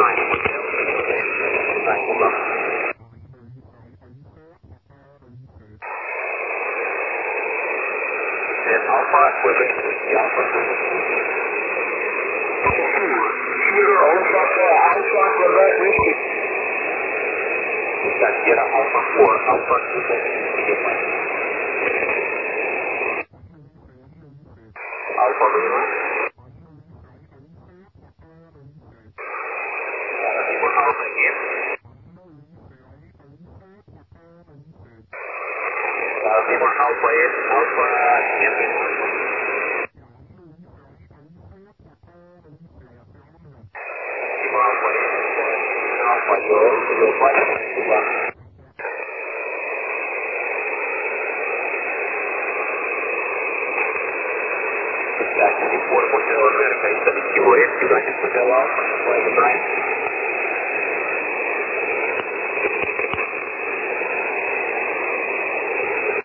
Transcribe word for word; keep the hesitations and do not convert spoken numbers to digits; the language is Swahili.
nine Hotel. nine Hotel. And Alpha, Quebec, Alpha. Sierra Alpha, Alpha, Quebec, Whiskey. Sierra Alpha four, Alpha, Quebec, Quebec. Alpha, Lima. Lima Alpha again. Uh, Lima Alpha is Alpha again. Lima Alpha is Alpha, yo, yo, five, Lima. Uniform Hotel America, Kilo X, United Hotel Alpha.